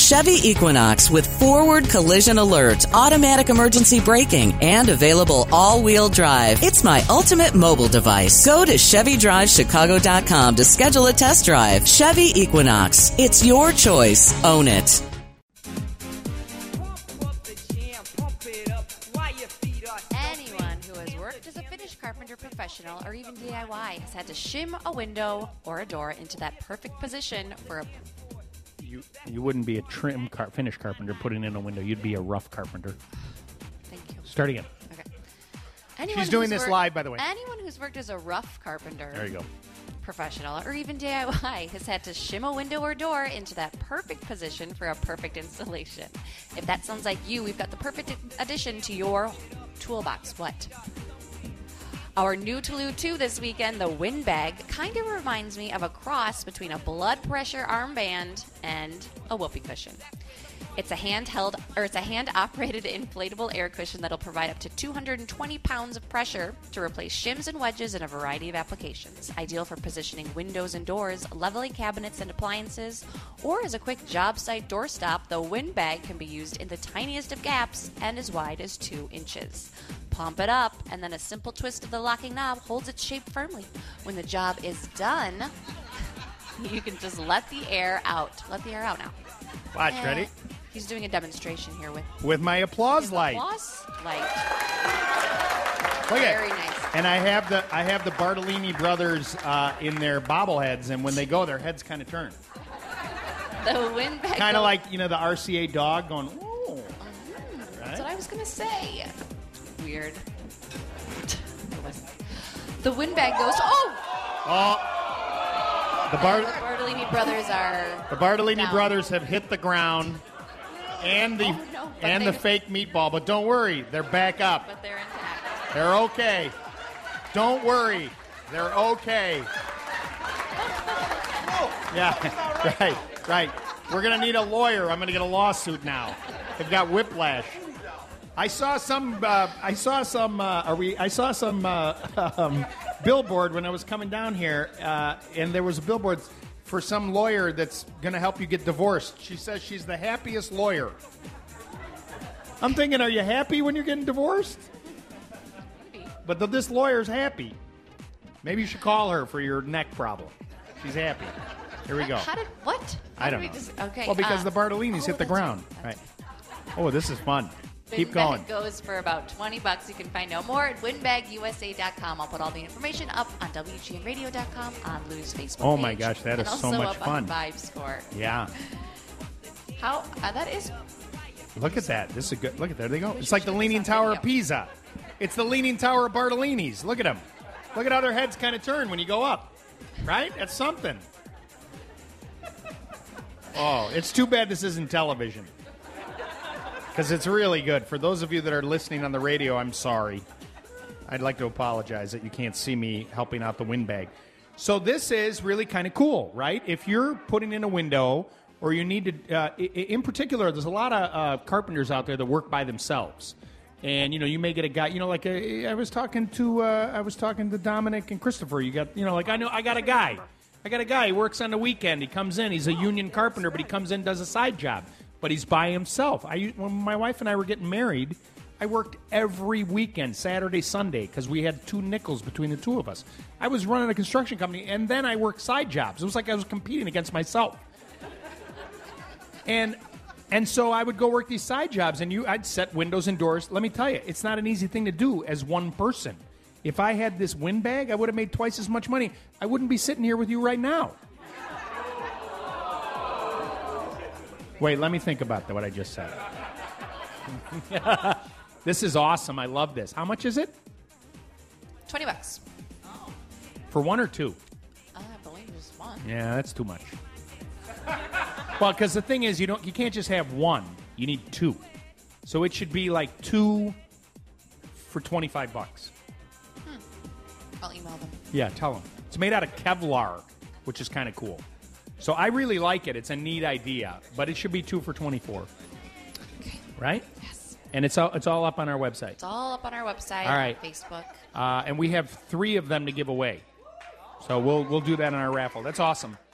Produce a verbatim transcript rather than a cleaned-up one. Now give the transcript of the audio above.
Chevy Equinox with forward collision alert, automatic emergency braking, and available all-wheel drive. It's my ultimate mobile device. Go to Chevy Drive Chicago dot com to schedule a test drive. Chevy Equinox. It's your choice. Own it. Anyone who has worked as a finished carpenter professional or even D I Y has had to shim a window or a door into that perfect position for a... You you wouldn't be a trim car, finish carpenter putting in a window. You'd be a rough carpenter. Thank you. Start again. Okay. Anyone She's doing who's this worked, live, by the way. Anyone who's worked as a rough carpenter... There you go. Professional or even D I Y has had to shim a window or door into that perfect position for a perfect installation. If that sounds like you, we've got the perfect addition to your toolbox. What? Our new Toulouse two this weekend, the Windbag, kind of reminds me of a cross between a blood pressure armband and a whoopee cushion. It's a handheld, or it's a hand-operated inflatable air cushion that'll provide up to two hundred twenty pounds of pressure to replace shims and wedges in a variety of applications. Ideal for positioning windows and doors, leveling cabinets and appliances, or as a quick job site doorstop, the Windbag can be used in the tiniest of gaps and as wide as two inches. Pump it up, and then a simple twist of the locking knob holds its shape firmly. When the job is done, you can just let the air out. Let the air out now. Watch, And ready? He's doing a demonstration here with With my applause his light. applause light. Look at Very nice. And I have the I have the Bartolini brothers uh, in their bobbleheads, and when they go, their heads kind of turn. The Windbag. Kind of like, you know, the R C A dog going, ooh. Mm, That's what I was going to say. Weird. It wasn't. The Windbag goes, oh! Oh. The, Bar- the Bartolini brothers are the Bartolini down. brothers have hit the ground, and the Oh, no, but and the they- fake meatball. But don't worry, they're back up. But they're intact. They're okay. Don't worry, they're okay. Yeah, right, right. We're gonna need a lawyer. I'm gonna get a lawsuit now. They've got whiplash. I saw some. Uh, I saw some. Uh, are we? I saw some uh, um, billboard when I was coming down here, uh, and there was a billboard for some lawyer that's going to help you get divorced. She says she's the happiest lawyer. I'm thinking, are you happy when you're getting divorced? But the, this lawyer's happy. Maybe you should call her for your neck problem. She's happy. Here we go. How did what? How I don't did know. we just, okay. Well, because uh, the Bartolinis oh, hit the that's ground. Right. Right. Oh, this is fun. Keep going. Windbag goes for about twenty bucks. You can find out more at windbag U S A dot com. I'll put all the information up on W G N radio dot com, on Lou's Facebook Oh, my page, gosh, that and is so also much up fun. On Vibe Score. Yeah. How uh, that is. Look at that. This is a good. Look at there they go. It's like the Leaning Tower of Pisa. It's the Leaning Tower of Bartolini's. Look at them. Look at how their heads kind of turn when you go up. Right? That's something. Oh, it's too bad this isn't television. Because it's really good. For those of you that are listening on the radio, I'm sorry. I'd like to apologize that you can't see me helping out the Windbag. So this is really kind of cool, right? If you're putting in a window, or you need to, uh, in particular, there's a lot of uh, carpenters out there that work by themselves. And, you know, you may get a guy, you know, like a, I was talking to, uh, I was talking to Dominic and Christopher. You got, you know, like I know, I got a guy. I got a guy. He works on the weekend. He comes in. He's a union carpenter, but he comes in, does a side job. But he's by himself. I, when my wife and I were getting married, I worked every weekend, Saturday, Sunday, because we had two nickels between the two of us. I was running a construction company, and then I worked side jobs. It was like I was competing against myself. And and so I would go work these side jobs, and you, I'd set windows and doors. Let me tell you, it's not an easy thing to do as one person. If I had this Windbag, I would have made twice as much money. I wouldn't be sitting here with you right now. Wait, let me think about that, what I just said. This is awesome. I love this. How much is it? Twenty bucks. For one or two? I believe it's one. Yeah, that's too much. Well, because the thing is, you don't, you can't just have one. You need two. So it should be like two for twenty-five bucks. Hmm. I'll email them. Yeah, tell them. It's made out of Kevlar, which is kind of cool. So I really like it. It's a neat idea, but it should be two for twenty-four. Okay. Right? Yes. And it's all it's all up on our website. It's all up on our website. All right. Facebook. Uh, and we have three of them to give away. So we'll we'll do that in our raffle. That's awesome.